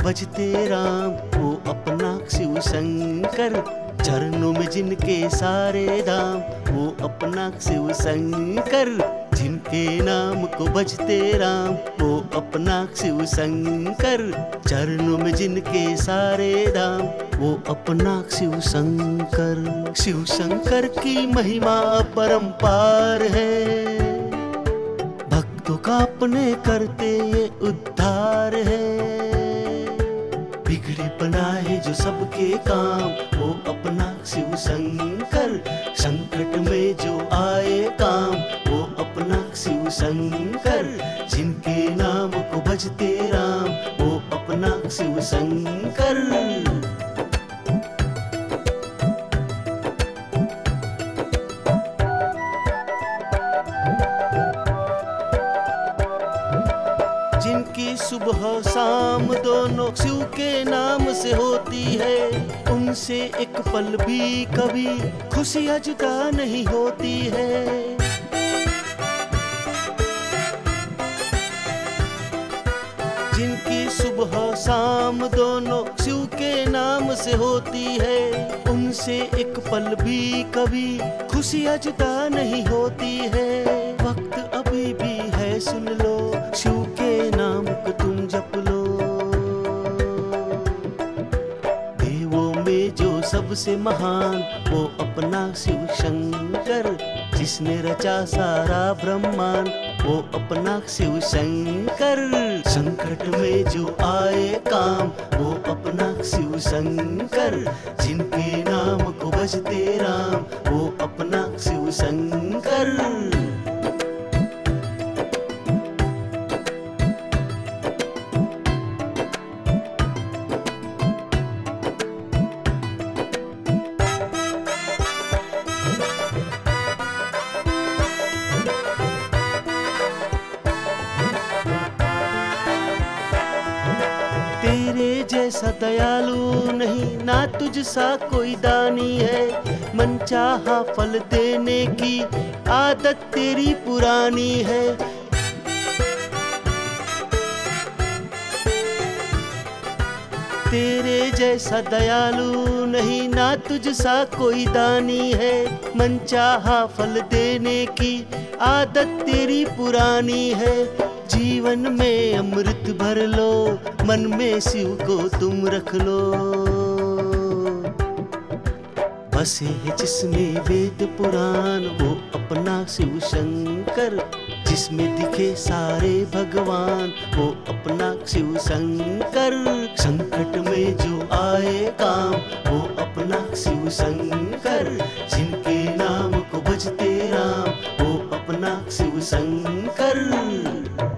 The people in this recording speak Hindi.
भजते राम, वो अपना शिव शंकर। चरणों में जिनके सारे धाम, वो अपना शिव शंकर। जिनके नाम को भजते राम, वो अपना शिव शंकर। चरणों में जिनके सारे धाम, वो अपना शिव शंकर। शिव शंकर की महिमा अपरंपार है, भक्तों का अपने करते ये उद्धार है। बिगड़े बनाए जो सबके काम, वो अपना शिव शंकर। संकट में जो आए काम, वो अपना शिव शंकर। जिनके नाम को भजते राम, वो अपना शिव शंकर। जिनकी सुबह शाम दोनों शिव के नाम से होती है, उनसे एक पल भी कभी खुशियाँ जुदा नहीं होती है। जिनकी सुबह शाम दोनों शिव के नाम से होती है, उनसे एक पल भी कभी खुशियाँ जुदा नहीं होती है। वक्त अभी भी है, सुन लो, शिव के नाम को तुम जप लो। देवों में जो सबसे महान, वो अपना शिव शंकर। जिसने रचा सारा ब्रह्मांड, वो अपना शिव शंकर। संकट में जो आए काम, वो अपना शिव शंकर। जिनके नाम को भजते राम, वो अपना शिव शंकर। तेरे जैसा दयालु नहीं, ना तुझ सा कोई दानी है। मनचाहा फल देने की आदत तेरी पुरानी है। तेरे जैसा दयालु नहीं, ना तुझ सा कोई दानी है। मनचाहा फल देने की आदत तेरी पुरानी है। जीवन में अमृत भर लो, मन में शिव को तुम रख लो। बसे है जिसमें वेद पुराण, वो अपना शिव शंकर। जिसमें दिखे सारे भगवान, वो अपना शिव शंकर। संकट में जो आए काम, वो अपना शिव शंकर। जिनके नाम को भजते राम, वो अपना शिव शंकर।